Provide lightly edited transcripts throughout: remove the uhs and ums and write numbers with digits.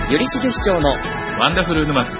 よりしげ市長のワンダフル沼津。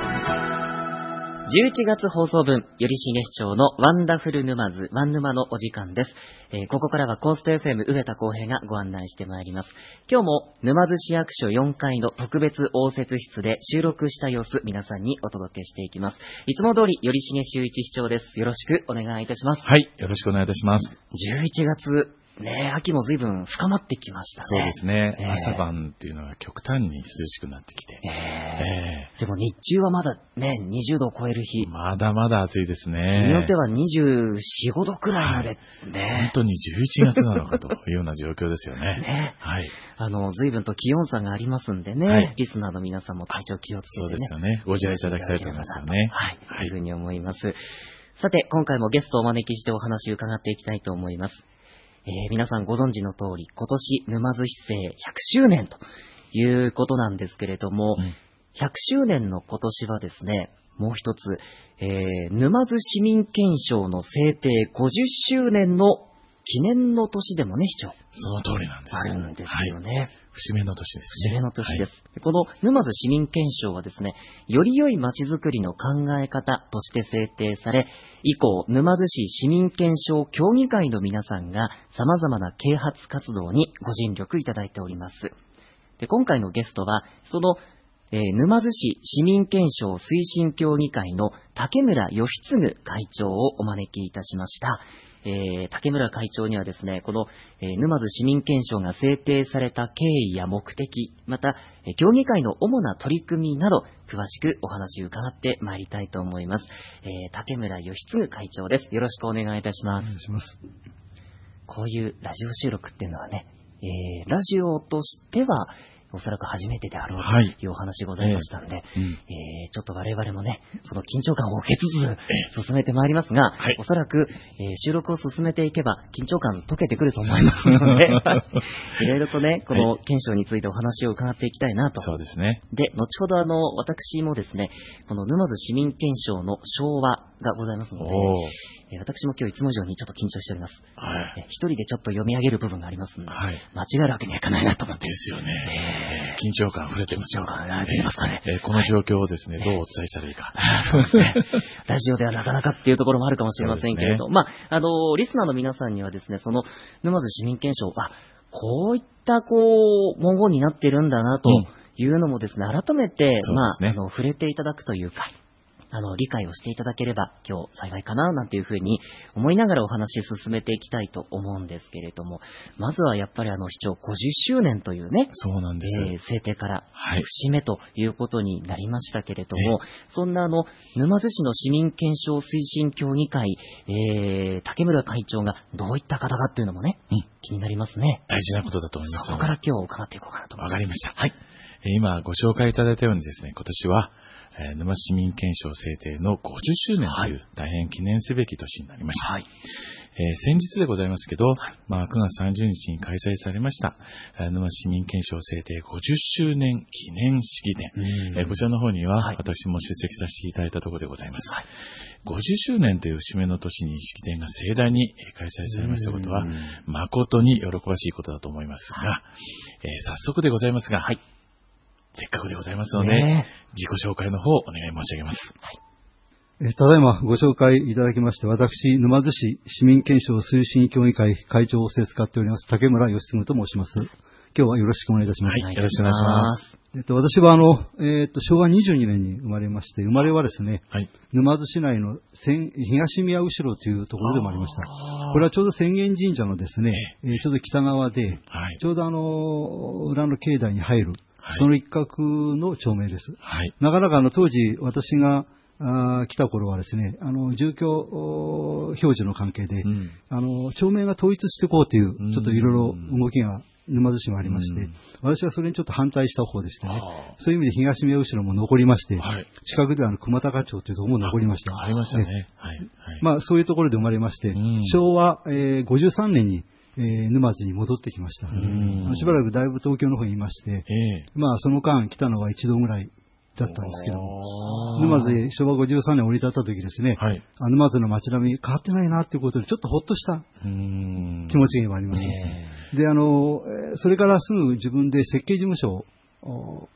11月放送分、よりしげ市長のワンダフル沼津、ワン沼のお時間です。ここからはコースト FM 上田浩平がご案内してまいります。今日も沼津市役所4階の特別応接室で収録した様子、皆さんにお届けしていきます。いつも通り、よりしげ周一市長です。よろしくお願いいたします。 はい、よろしくお願いいたします。 11月、ね、秋も随分深まってきましたね。 そうですね。朝晩っていうのは極端に涼しくなってきて。 でも日中はまだね、20度を超える日。 まだまだ暑いですね。 によっては24、5度くらいまでね。 本当に11月なのかというような状況ですよね。 ね。 はい。 随分と気温差がありますんでね、はい、リスナーの皆さんも体調気をつけてね。 そうですよね。ご自愛いただきたいと思いますよね。 はい。というふうに思います。さて、今回もゲストをお招きしてお話を伺っていきたいと思います。皆さんご存知の通り、今年沼津市政100周年ということなんですけれども、100周年の今年はですね、もう一つ、沼津市民憲章の制定50周年の記念の年でもね、市長。 その通りなんです。 あるんですよね。 節目の年ですね。 節目の年です。この沼津市民憲章はですね、より良い街づくりの考え方として制定され、以降、沼津市市民憲章協議会の皆さんが様々な啓発活動にご尽力いただいております。で、今回のゲストは、その、沼津市市民憲章推進協議会の竹村義嗣会長をお招きいたしました。竹村会長にはですね、この、沼津市民憲章が制定された経緯や目的、また、協議会の主な取り組みなど、詳しくお話を伺ってまいりたいと思います。竹村義嗣会長です。よろしくお願いいたします。 お願いします。こういうラジオ収録っていうのはね、ラジオとしては、おそらく初めてであろうというお話ございましたので、ちょっと我々もね、その緊張感を受けつつ進めてまいりますが、おそらく、収録を進めていけば緊張感解けてくると思いますので、いろいろとね、この憲章についてお話を伺っていきたいなと。 そうですね。 で、後ほど私もですね、この沼津市民憲章の昭和がございますので、私も今日いつも以上にちょっと緊張しております。一人でちょっと読み上げる部分がありますので、間違えるわけにはいかないなと思って。 ですよね。緊張感溢れてますよ。 緊張感溢れてますかね。 この状況をですね、どうお伝えしたらいいか。 そうですね。ラジオではなかなかっていうところもあるかもしれませんけれど、リスナーの皆さんにはですね、その沼津市民憲章、こういった文言になってるんだなというのもですね、改めて、触れていただくというか、理解をしていただければ今日幸いかななんていうふうに思いながらお話進めていきたいと思うんですけれども、まずはやっぱり市長50周年というね、 そうなんです、 制定から節目ということになりましたけれども、そんな沼津市の市民憲章推進協議会、竹村会長がどういった方かっていうのもね、気になりますね。 大事なことだと思います。 そこから今日伺っていこうかなと思います。 わかりました。はい。今ご紹介いただいたようにですね、今年は沼津市民憲章制定の50周年という大変記念すべき年になりました。先日でございますけど、9月30日に開催されました沼津市民憲章制定50周年記念式典、こちらの方には私も出席させていただいたところでございます。50周年という節目の年に式典が盛大に開催されましたことは誠に喜ばしいことだと思いますが、早速でございますが、せっかくでございますので、自己紹介の方をお願い申し上げます。 ただいまご紹介いただきまして、私、沼津市市民憲章推進協議会会長を仰せつかっております、竹村義嗣と申します。今日はよろしくお願いいたします。 よろしくお願いします。 私は昭和22年に生まれまして、生まれはですね、沼津市内の東宮後ろというところでもありました。これはちょうど浅間神社のですね、ちょうど北側で、ちょうど裏の境内に入る、その一角の町名です。なかなか当時私が来た頃はですね、住居表示の関係で、町名が統一していこうという、ちょっといろいろ動きが沼津市もありまして、私はそれにちょっと反対した方でしてね、そういう意味で東宮後ろも残りまして、近くでは熊高町というところも残りました。 ありましたね。 そういうところで生まれまして、昭和53年に沼津に戻ってきました。しばらくだいぶ東京の方にいまして、その間来たのは一度ぐらいだったんですけども、沼津で昭和53年降り立った時ですね、沼津の街並み変わってないなということでちょっとほっとした気持ちがあります。で、それからすぐ自分で設計事務所を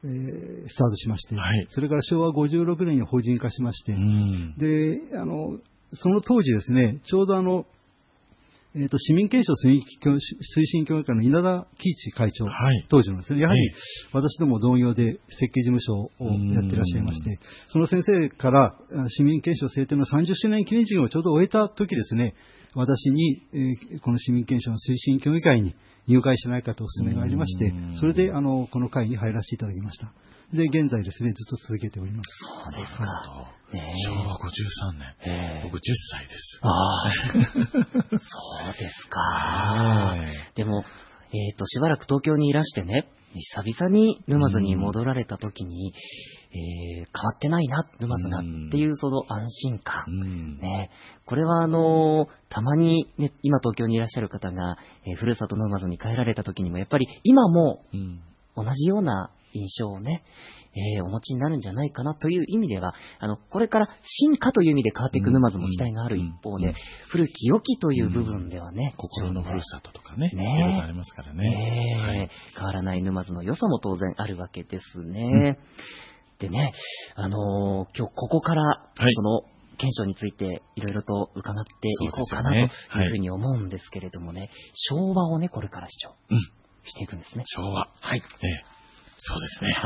スタートしまして、それから昭和56年に法人化しまして、で、その当時ですね、ちょうど市民憲章推進協議会の稲田喜一会長、当時のですね、やはり私ども同業で設計事務所をやっていらっしゃいまして、その先生から市民憲章制定の30周年記念事業をちょうど終えた時ですね、私に、この市民憲章の推進協議会に入会しないかとお勧めがありまして、それでこの会に入らせていただきました。で、現在ですね、ずっと続けております。 そうですか。 昭和53年。僕10歳です。 そうですか。でも、しばらく東京にいらしてね、久々に沼津に戻られた時に、変わってないな、沼津がっていうその安心感。これはたまに、ね、今東京にいらっしゃる方が、ふるさと沼津に帰られた時にも、やっぱり今も同じような印象をね、お持ちになるんじゃないかなという意味では、これから進化という意味で変わっていく沼津も期待がある一方で、古き良きという部分ではね、 心のふるさととかね、いろいろありますからね。 変わらない沼津の良さも当然あるわけですね。でね、今日ここから、その、憲章についていろいろと伺っていこうかなというふうに思うんですけれどもね、昭和をね、これから主張していくんですね。 昭和。そうですね。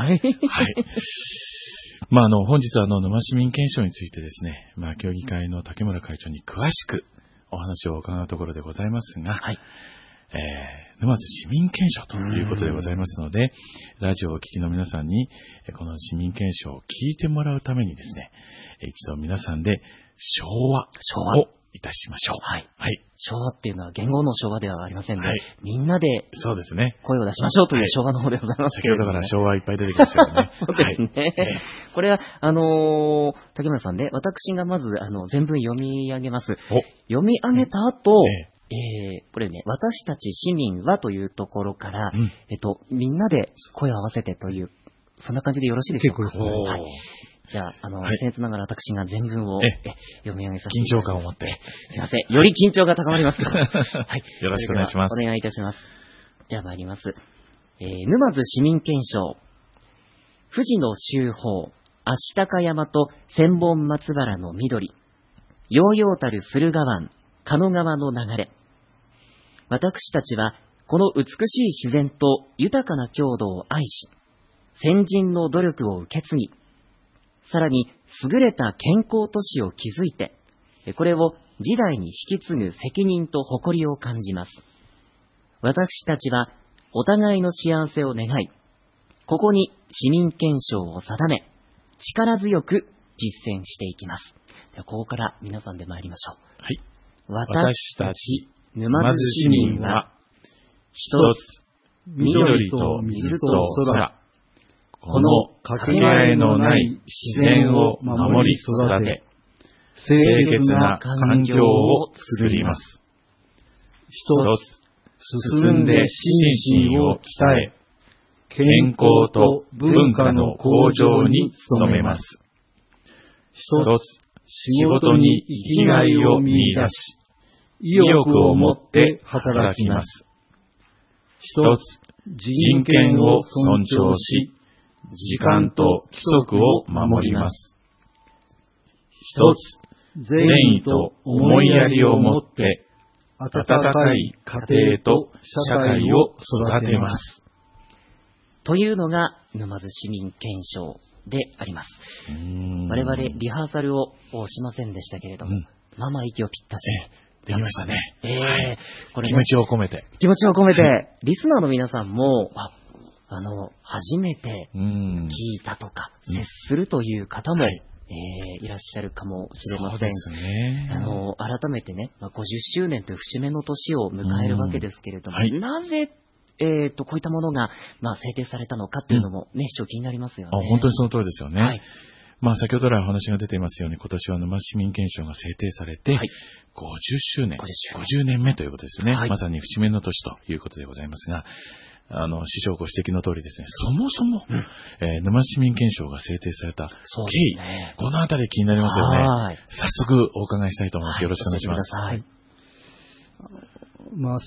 本日は沼市民憲章についてですね、協議会の竹村会長に詳しくお話を伺うところでございますが、沼津市民憲章ということでございますので、ラジオをお聞きの皆さんに、この市民憲章を聞いてもらうためにですね、一度皆さんで昭和をいたしましょう。 昭和っていうのは言語の昭和ではありませんので、みんなでそうですね、 声を出しましょうという昭和の方でございますけれども、 先ほどから昭和いっぱい出てきましたよね。 そうですね。これは、竹村さんね、私がまず全文読み上げます。読み上げた後、これね、私たち市民はというところから、みんなで声を合わせてという、そんな感じでよろしいでしょうか。じゃあ、僭越ながら私が全文を読み上げさせていただきます。 緊張感を持って。 すいません。より緊張が高まりますけど。よろしくお願いします。 お願いいたします。では参ります。沼津市民憲章。富士の秋峰、足高山と千本松原の緑。揚々たる駿河湾、鹿野川の流れ。私たちは、この美しい自然と豊かな郷土を愛し、先人の努力を受け継ぎ、さらに優れた健康都市を築いて、これを時代に引き継ぐ責任と誇りを感じます。私たちはお互いの幸せを願い、ここに市民憲章を定め、力強く実践していきます。ではここから皆さんで参りましょう。 私たち沼津市民は、一つ、 緑と水と空、 このかけがえのない自然を守り育て、清潔な環境を作ります。一つ、進んで心身を鍛え、健康と文化の向上に努めます。一つ、仕事に生きがいを見出し、意欲を持って働きます。一つ、人権を尊重し、時間と規則を守ります。一つ、善意と思いやりを持って、温かい家庭と社会を育てます。 というのが沼津市民憲章であります。我々リハーサルをしませんでしたけれども、まあまあ息をぴったしできましたね。 これね、 気持ちを込めて。 気持ちを込めて、リスナーの皆さんも、初めて聞いたとか、接するという方も、いらっしゃるかもしれません。 そうですね。 改めてね、50周年という節目の年を迎えるわけですけれども、なぜ、こういったものが、制定されたのかっていうのもね、市長気になりますよね。 本当にその通りですよね。先ほど来お話が出ていますように、今年は沼市民憲章が制定されて、50周年、50年目ということですね。まさに節目の年ということでございますが、師匠ご指摘の通りですね、そもそも、沼市民憲章が制定された経緯、このあたり気になりますよね。早速お伺いしたいと思います。よろしくお願いします。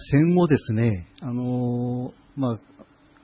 戦後ですね、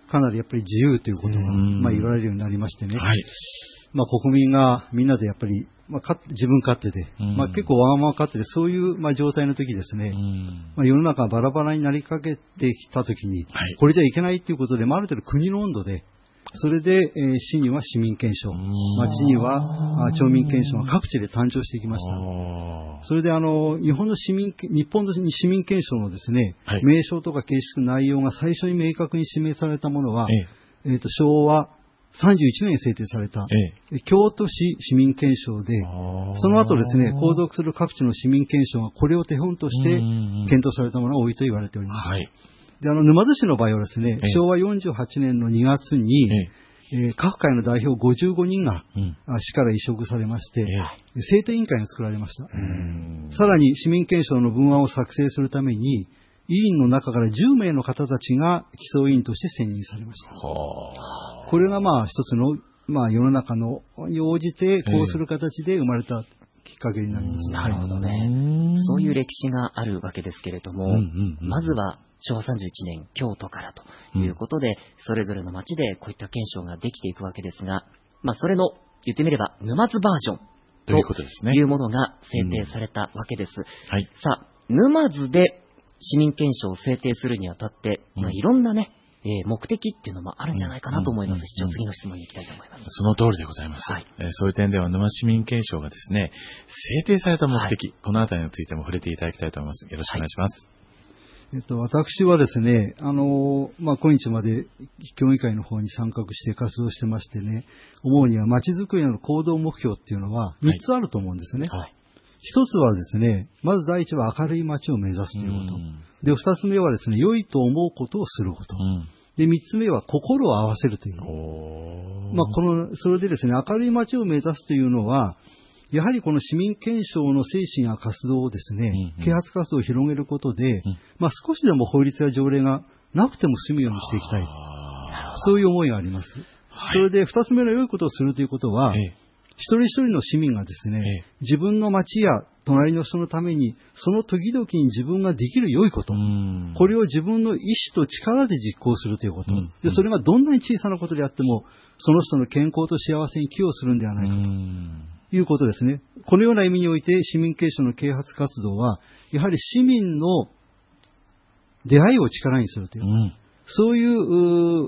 かなりやっぱり自由ということが、言われるようになりましてね。 はい。 国民がみんなでやっぱり、自分勝手で、結構わがまま勝手で、そういう、状態の時ですね、世の中がバラバラになりかけてきた時に、これじゃいけないということで、ある程度国の温度で、それで、市には市民憲章、町には町民憲章が各地で誕生してきました。それで日本の市民憲章のですね、名称とか形式の内容が最初に明確に示されたものは、昭和31年に制定された、京都市市民憲章で、その後ですね、後続する各地の市民憲章がこれを手本として検討されたものが多いと言われております。で、沼津市の場合はですね、昭和48年の2月に、各界の代表55人が、市から委嘱されまして、制定委員会が作られました。さらに市民憲章の文案を作成するために、委員の中から10名の方たちが基礎委員として選任されました。これが一つの、世の中のに応じてこうする形で生まれたきっかけになります。 なるほどね。そういう歴史があるわけですけれども、まずは昭和31年京都からということで、それぞれの町でこういった憲章ができていくわけですが、それの言ってみれば沼津バージョンというものが制定されたわけです。さあ、沼津で市民憲章を制定するにあたって、いろんなね、目的っていうのもあるんじゃないかなと思います。市長、次の質問に行きたいと思います。 その通りでございます。そういう点では沼市民憲章がですね、制定された目的、このあたりについても触れていただきたいと思います。よろしくお願いします。 私はですね、今日まで協議会の方に参画して活動してましてね、思うには街づくりの行動目標っていうのは3つあると思うんですね。一つはですね、まず第一は明るい街を目指すということ。で、二つ目はですね、良いと思うことをすること。で、三つ目は心を合わせるという。それでですね、明るい街を目指すというのは、やはりこの市民憲章の精神や活動をですね、啓発活動を広げることで、少しでも法律や条例がなくても済むようにしていきたい。そういう思いがあります。それで二つ目の良いことをするということは、一人一人の市民がですね、自分の町や隣の人のために、その時々に自分ができる良いこと、これを自分の意志と力で実行するということ、でそれがどんなに小さなことであっても、その人の健康と幸せに寄与するんではないかということですね。このような意味において、市民憲章の啓発活動は、やはり市民の出会いを力にするという、そういう、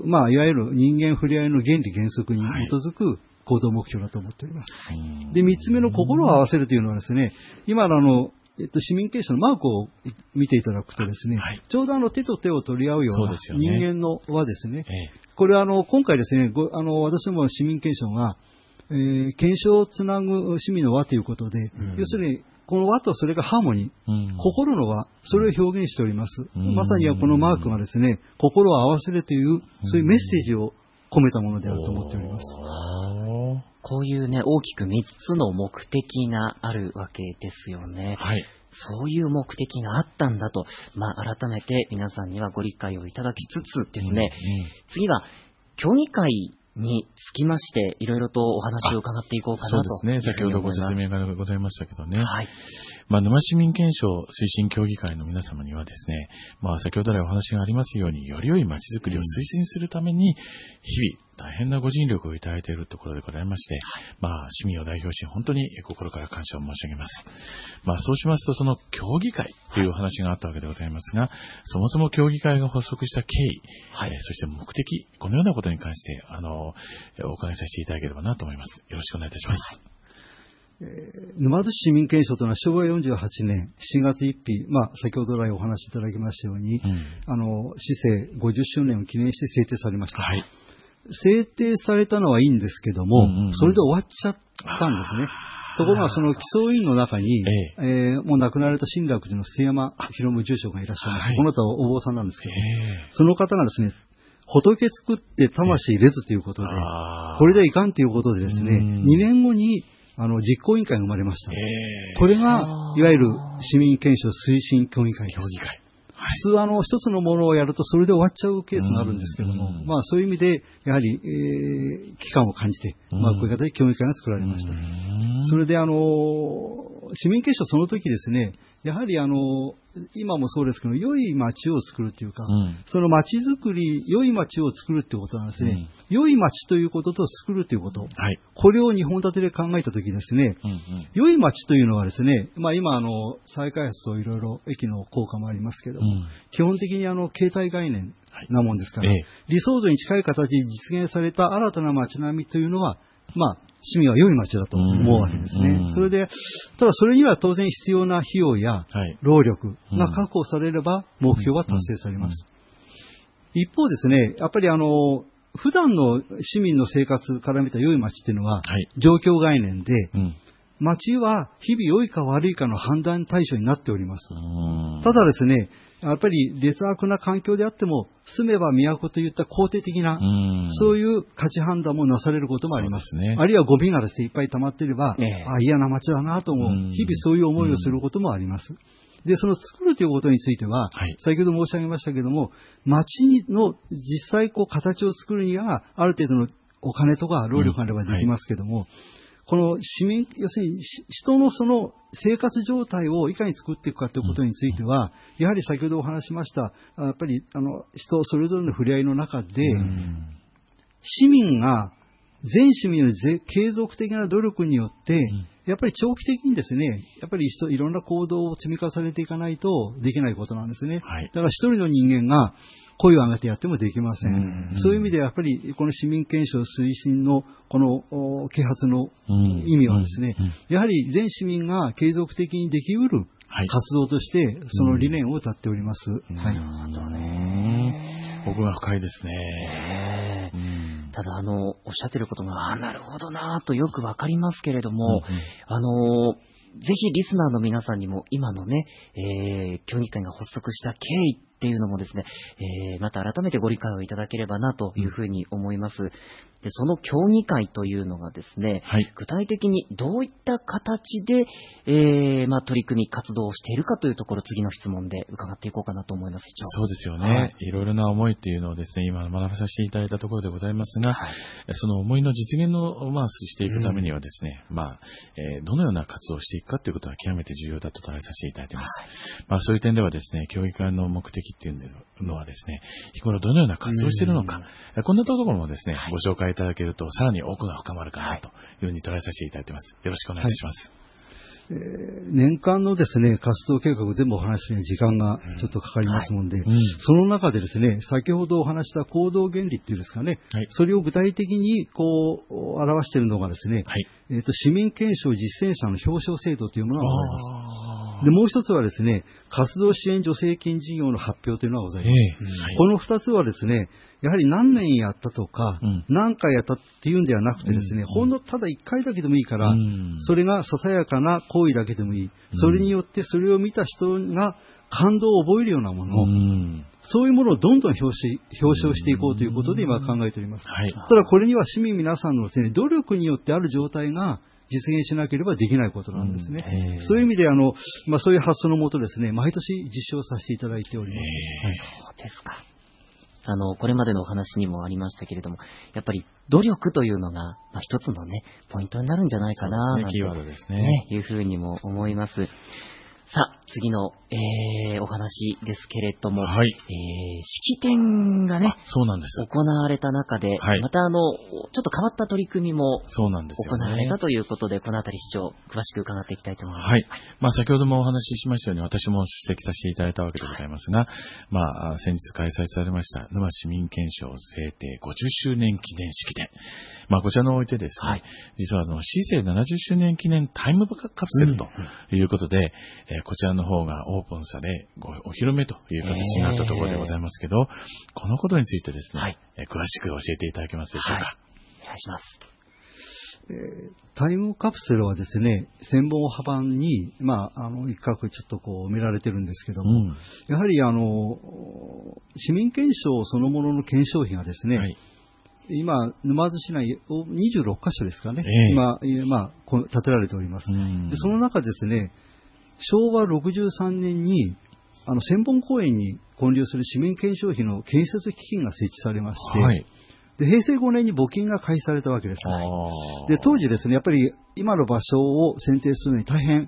いわゆる人間触れ合いの原理原則に基づく行動目標だと思っております。で、三つ目の心を合わせるというのはですね、今の市民憲章のマークを見ていただくとですね、ちょうど手と手を取り合うような人間の輪ですね。これは今回ですね、私ども市民憲章が、憲章をつなぐ市民の輪ということで、要するにこの輪とそれがハーモニー、心の輪、それを表現しております。まさにはこのマークがですね、心を合わせるという、そういうメッセージを込めたものであると思っております。 こういうね、大きく3つの目的があるわけですよね。そういう目的があったんだと、改めて皆さんにはご理解をいただきつつですね、次は協議会につきまして、いろいろとお話を伺っていこうかなと。 そうですね。先ほどご説明がございましたけどね。沼市民憲章推進協議会の皆様にはですね、先ほど来お話がありますように、より良い街づくりを推進するために、日々大変なご尽力をいただいているところでございまして、市民を代表し、本当に心から感謝を申し上げます。そうしますと、その協議会というお話があったわけでございますが、そもそも協議会が発足した経緯、そして目的、このようなことに関して、お伺いさせていただければなと思います。よろしくお願いいたします。 沼津市民憲章というのは昭和48年7月1日、先ほど来お話しいただきましたように、市政50周年を記念して制定されました。制定されたのはいいんですけども、それで終わっちゃったんですね。ところがその基礎委員の中に、もう亡くなられた新楽寺の須山博夢住職がいらっしゃいます。この方はお坊さんなんですけど、その方がですね、仏作って魂入れずということで、これじゃいかんということでですね、2年後に実行委員会が生まれました。これが、いわゆる市民憲章推進協議会です。普通一つのものをやるとそれで終わっちゃうケースがあるんですけども、そういう意味で、やはり、期間を感じて、こういう形で協議会が作られました。それで、市民憲章その時ですね、やはり今もそうですけど、良い街を作るというか、その街づくり、良い街を作るということなんですね。良い街ということと作るということ。これを2本立てで考えたときですね、良い街というのはですね、今再開発といろいろ駅の効果もありますけども、基本的に形態概念なもんですから、理想像に近い形で実現された新たな街並みというのは、市民は良い街だと思うわけですね。それで、ただそれには当然必要な費用や労力が確保されれば目標は達成されます。一方ですね、やっぱり普段の市民の生活から見た良い街っていうのは、状況概念で、街は日々良いか悪いかの判断対象になっております。ただですね、やっぱり劣悪な環境であっても、住めば都といった肯定的な、そういう価値判断もなされることもあります。あるいはゴミがですね、いっぱい溜まっていれば、嫌な街だなと思う。日々そういう思いをすることもあります。で、その作るということについては、先ほど申し上げましたけれども、街の実際形を作るには、ある程度のお金とか労力があればできますけれども、この市民、要するに人のその生活状態をいかに作っていくかということについては、やはり先ほどお話しました、やっぱり人それぞれの触れ合いの中で、市民が、全市民の継続的な努力によって、やっぱり長期的にですね、やっぱりいろんな行動を積み重ねていかないとできないことなんですね。だから一人の人間が声を上げてやってもできません。そういう意味でやっぱりこの市民憲章推進のこの啓発の意味はですね、やはり全市民が継続的にできうる活動としてその理念を謳っております。 なるほどね。 奥が深いですね。 ただおっしゃってることがなるほどなとよくわかりますけれども、ぜひリスナーの皆さんにも今のね、協議会が発足した経緯っていうのもですね、また改めてご理解をいただければなというふうに思います。で、その協議会というのがですね、具体的にどういった形で、取り組み活動をしているかというところ、次の質問で伺っていこうかなと思います。 そうですよね。いろいろな思いっていうのをですね、今学ばさせていただいたところでございますが、その思いの実現のしていくためにはですね、どのような活動をしていくかということは極めて重要だと捉えさせていただいています。そういう点ではですね、協議会の目的っていうのはですね、日頃どのような活動をしているのか、こんなところもですね、ご紹介いただけるとさらに奥が深まるかなというふうに捉えさせていただいています。よろしくお願いいたします。 年間のですね、活動計画を全部お話しするに時間がちょっとかかりますので、その中でですね、先ほどお話した行動原理っていうんですかね、それを具体的に表しているのがですね、市民憲章実践者の表彰制度というものがございます。で、もう一つはですね、活動支援助成金事業の発表というのがございます。この二つはですね、やはり何年やったとか、何回やったっていうんではなくてですね、ほんのただ一回だけでもいいから、それがささやかな行為だけでもいい。それによってそれを見た人が感動を覚えるようなもの、そういうものをどんどん表彰していこうということで今考えております。ただこれには市民皆さんのですね、努力によってある状態が実現しなければできないことなんですね。そういう意味でそういう発想のもとですね、毎年実証させていただいております。 そうですか。これまでのお話にもありましたけれども、やっぱり努力というのが、一つのね、ポイントになるんじゃないかな、 キーワードですね。 いうふうにも思います。さあ、次の、お話ですけれども、式典がね、 そうなんです。 行われた中で、またちょっと変わった取り組みも行われたということで、このあたり市長、詳しく伺っていきたいと思います。 先ほどもお話ししましたように、私も出席させていただいたわけでございますが、先日開催されました沼市民憲章制定50周年記念式典。こちらにおいてですね、実は市政70周年記念タイムカプセルということで、こちらの方がオープンされ、お披露目という形になったところでございますけど、このことについてですね、詳しく教えていただけますでしょうか。 お願いします。 タイムカプセルはですね、千本幅に、一角ちょっと埋められてるんですけども、やはり市民憲章そのものの検証費がですね、今、沼津市内26カ所ですかね、今、建てられております。でその中ですね、昭和63年に千本公園に建立する市民憲章費の建設基金が設置されまして、で平成5年に募金が開始されたわけです。で当時ですね、やっぱり今の場所を選定するのに大変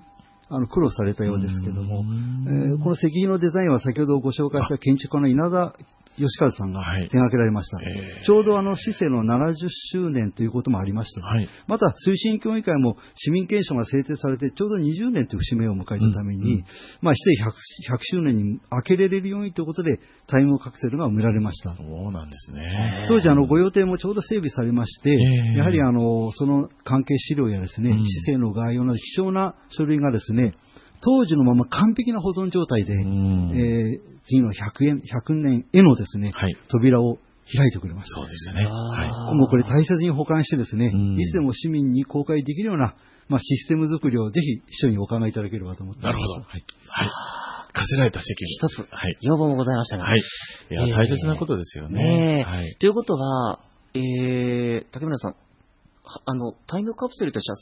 苦労されたようですけども、この石碑のデザインは先ほどご紹介した建築家の稲田吉和さんが手掛けられました。ちょうど市政の70周年ということもありまして、また推進協議会も市民憲章が制定されてちょうど20年という節目を迎えたために、市政100周年に開けられるようにということでタイムカプセルが埋められました。 そうなんですね。 当時御用邸もちょうど整備されまして、やはりその関係資料やですね、市政の概要など貴重な書類がですね、当時のまま完璧な保存状態で、次の100年へのですね、扉を開いてくれました。 そうでしたね。 もうこれ大切に保管してですね、いつでも市民に公開できるような、システム作りをぜひ一緒にお考えいただければと思っています。 なるほど。課せられた責任。 一つ、要望もございましたが。 いや、大切なことですよね。 ということは、竹村さん、タイムカプセルとしては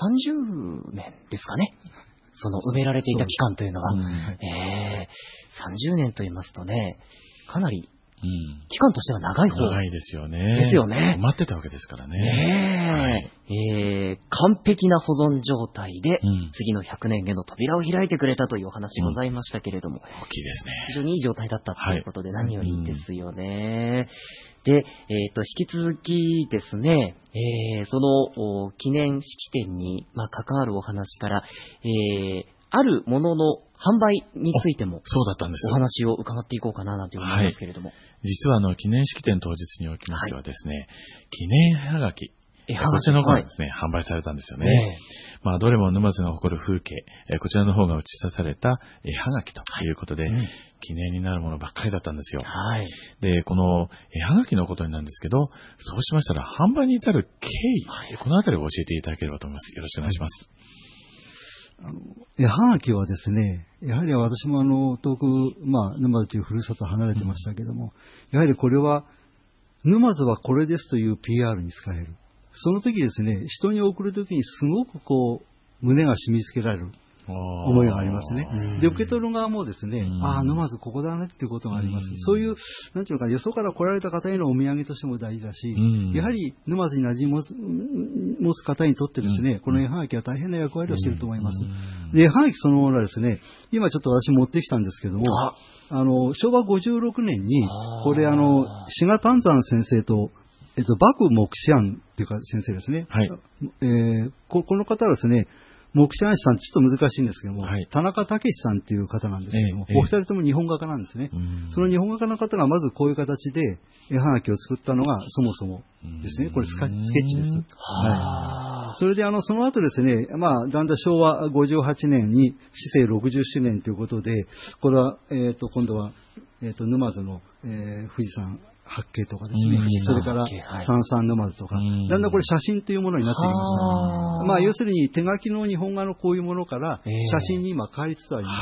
30年ですかね。その埋められていた期間というのは。30年と言いますとね、かなり期間としては長い方。 長いですよね。 ですよね。 待ってたわけですからね。 完璧な保存状態で、次の100年への扉を開いてくれたというお話ございましたけれども。 大きいですね。 非常にいい状態だったということで、何よりですよね。で、引き続きですね、その記念式典に関わるお話から、あるものの販売についてもそうだったんです。 お話を伺っていこうかななんて思いますけれども、 実は記念式典当日におきましてはですね、記念はがき、こちらの方がですね、販売されたんですよね。どれも沼津が誇る風景、こちらの方が打ち出された絵はがきということで、記念になるものばっかりだったんですよ。で、この絵はがきのことになるんですけど、そうしましたら販売に至る経緯、このあたりを教えていただければと思います。よろしくお願いします。 絵はがきはですね、やはり私も遠く、沼津というふるさと離れてましたけども、やはりこれは、沼津はこれですという PR に使える。その時ですね、人に送る時にすごく胸が締め付けられる思いがありますね。で、受け取る側もですね、沼津ここだねっていうことがあります。そういう、なんていうのか、よそから来られた方へのお土産としても大事だし、やはり沼津に馴染み持つ方にとってですね、この絵はがきは大変な役割をしていると思います。で、絵はがきそのものはですね、今ちょっと私持ってきたんですけども、昭和56年に、これ志賀丹山先生と、幕目視庵っていうか先生ですね。この方はですね、目視庵師さんってちょっと難しいんですけども、田中武さんっていう方なんですけども、お二人とも日本画家なんですね。その日本画家の方がまずこういう形で絵はがきを作ったのがそもそもですね。これスケッチです。それでその後ですね、だんだん昭和58年に市政60周年ということで、これは、今度は、沼津の、富士山八景とかですね、それから三々沼津とか、だんだんこれ写真というものになってきました。要するに手書きの日本画のこういうものから写真に今変わりつつあります。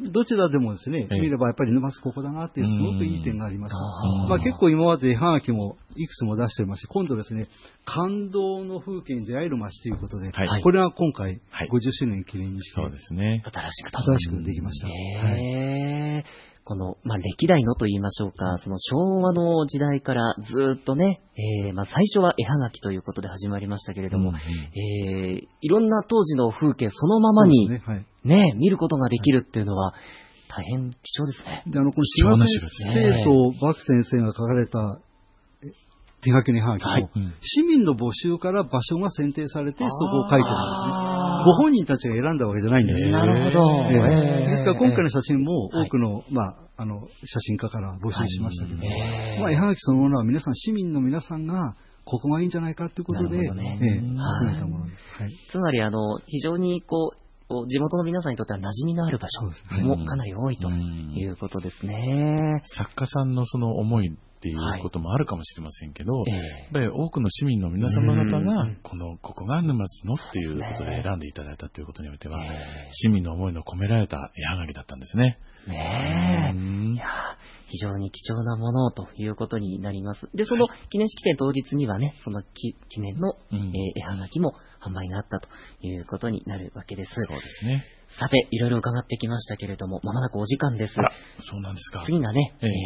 どちらでもですね、見ればやっぱり沼津ここだなっていうすごくいい点があります。結構今まで絵はがきもいくつも出しておりまして、今度ですね、感動の風景に出会える街ということで、これは今回50周年記念にして、 そうですね、 新しくできました。 この、歴代のと言いましょうか、その昭和の時代からずっとね、最初は絵はがきということで始まりましたけれども、いろんな当時の風景そのままに見ることができるっていうのは大変貴重ですね。 で、この志賀先生と漠先生が書かれた手書きの絵はがきも、市民の募集から場所が選定されてそこを書いてるんですね。ご本人たちが選んだわけじゃないんです。 なるほど。 ですから今回の写真も多くの、写真家から募集しましたけど、絵はがきそのものは市民の皆さんがここがいいんじゃないかということで、集めたものです。 つまり非常に地元の皆さんにとっては馴染みのある場所もかなり多いということですね。 作家さんのその思いっていうこともあるかもしれませんけど、やっぱり多くの市民の皆様方がここが沼津のっていうことで選んでいただいたということにおいては、市民の思いの込められた絵はがきだったんですね。 いや非常に貴重なものということになります。で、その記念式典当日にはね、その記念の絵はがきも販売があったということになるわけです。 そうですね。 さて、いろいろ伺ってきましたけれども、まもなくお時間です。 そうなんですか。 次がね、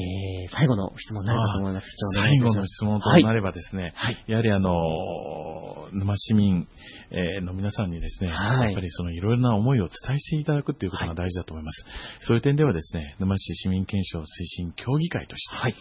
最後の質問になるかと思います。 最後の質問となればですね、はい、やはり沼市民の皆さんにですね、やっぱりそのいろいろな思いを伝えていただくということが大事だと思います。そういう点ではですね、沼市市民憲章推進協議会として、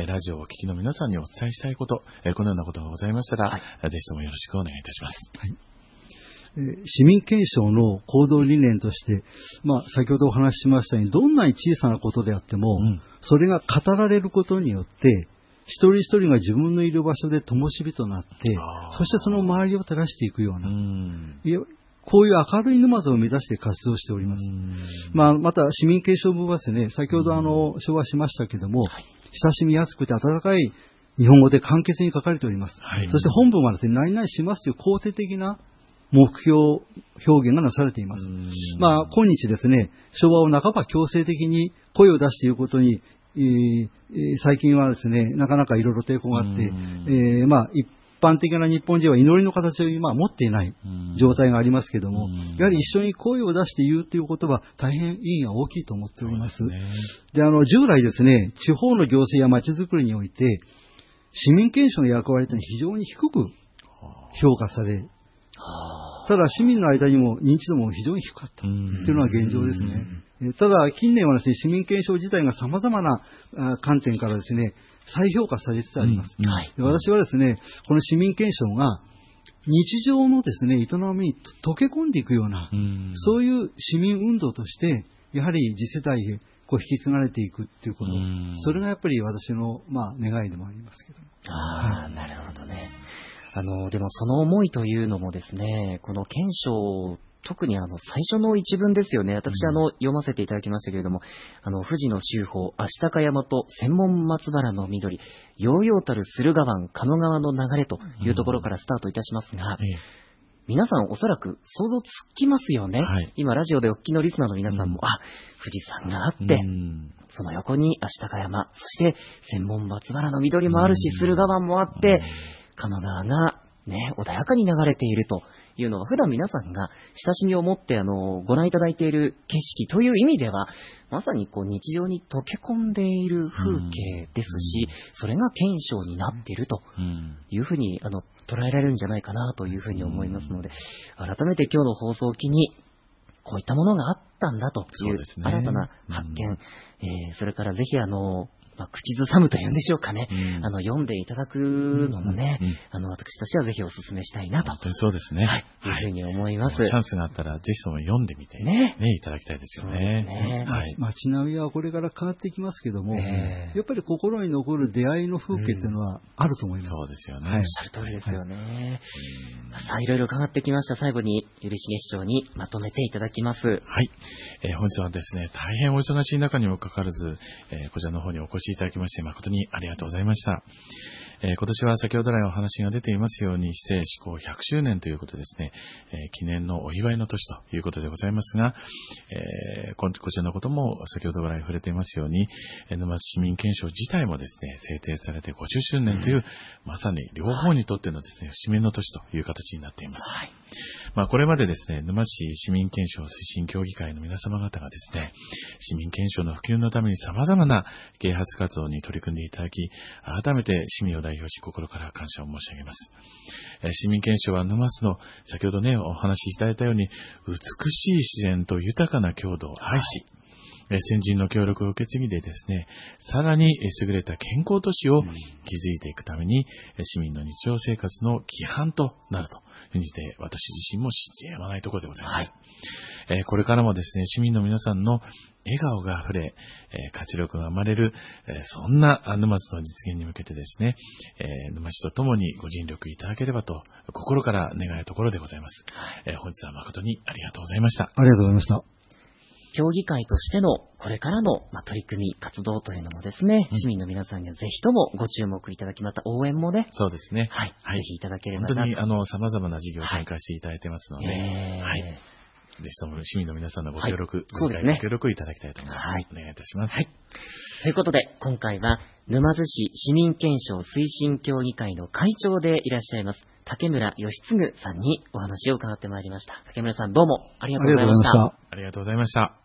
ラジオをお聞きの皆さんにお伝えしたいこと、このようなことがございましたら、ぜひともよろしくお願いいたします。 市民憲章の行動理念として、先ほどお話ししましたように、どんなに小さなことであっても、それが語られることによって、一人一人が自分のいる場所で灯火となって、そしてその周りを照らしていくような、こういう明るい沼津を目指して活動しております。また、市民憲章部はですね、先ほど紹介しましたけども、親しみやすくて温かい日本語で簡潔に書かれております。そして本文はですね、何々しますという肯定的な目標表現がなされています。今日ですね、昭和を半ば強制的に声を出していることに、最近はですね、なかなかいろいろ抵抗があって、一般的な日本人は祈りの形を今持っていない状態がありますけども、やはり一緒に声を出して言うということは大変意義が大きいと思っております。で、従来ですね、地方の行政や町づくりにおいて、市民憲章の役割というのは非常に低く評価され、ただ市民の間にも認知度も非常に低かったというのが現状ですね。ただ近年はですね、市民憲章自体が様々な観点からですね、再評価されつつあります。私はですね、この市民憲章が日常のですね、営みに溶け込んでいくような、そういう市民運動として、やはり次世代へ引き継がれていくということ、それがやっぱり私の願いでもありますけど。 なるほどね。でもその思いというのもですね、この憲章、特に最初の一文ですよね。私読ませていただきましたけれども、富士の秋峰、足高山と千門松原の緑、揚々たる駿河湾、鴨川の流れというところからスタートいたしますが、皆さんおそらく想像つきますよね。今ラジオでお聞きのリスナーの皆さんも、富士山があって、その横に足高山、そして千門松原の緑もあるし、駿河湾もあって、鴨川がね、穏やかに流れているというのは、普段皆さんが親しみを持ってご覧いただいている景色という意味では、まさに日常に溶け込んでいる風景ですし、それが憲章になっているというふうに捉えられるんじゃないかなというふうに思いますので、改めて今日の放送を機に、こういったものがあったんだという新たな発見、それからぜひ口ずさむというんでしょうかね、読んでいただくのもね、私としてはぜひお勧めしたいなと。 本当にそうですね。 いうふうに思います。 チャンスがあったら、ぜひとも読んでみて、いただきたいですよね。 街並みはこれから変わっていきますけども、やっぱり心に残る出会いの風景っていうのはあると思います。 そうですよね。 おっしゃる通りですよね。さあ、いろいろ伺ってきました。最後に、ゆりしげ市長にまとめていただきます。 本日はですね、大変お忙しい中にもかかわらず、こちらの方にお越しいただきまして誠にありがとうございました。今年は先ほど来お話が出ていますように、市政施行100周年ということですね、記念のお祝いの年ということでございますが、こちらのことも先ほど来触れていますように、沼津市民憲章自体もですね、制定されて50周年という、まさに両方にとってのですね、節目の年という形になっています。これまでですね、沼市市民憲章推進協議会の皆様方がですね、市民憲章の普及のために様々な啓発活動に取り組んでいただき、改めて市民を代表し心から感謝を申し上げます。市民憲章は沼津の先ほどね、お話しいただいたように、美しい自然と豊かな郷土を愛し、先人の協力を受け継ぎでですね、さらに優れた健康都市を築いていくために、市民の日常生活の規範となるというふうにして、私自身も信じやまないところでございます。これからもですね、市民の皆さんの笑顔があふれ、活力が生まれる、そんな沼津の実現に向けてですね、沼市とともにご尽力いただければと、心から願うところでございます。本日は誠にありがとうございました。 ありがとうございました。 協議会としてのこれからの取り組み、活動というのもですね、市民の皆さんにはぜひともご注目いただき、また応援もね、 そうですね。 ぜひいただければなと。 本当に様々な事業を展開していただいてますので、ぜひとも市民の皆さんのご協力、ご協力いただきたいと思います。お願いいたします。 ということで、今回は沼津市市民憲章推進協議会の会長でいらっしゃいます竹村義嗣さんにお話を伺ってまいりました。竹村さん、どうもありがとうございました。 ありがとうございました。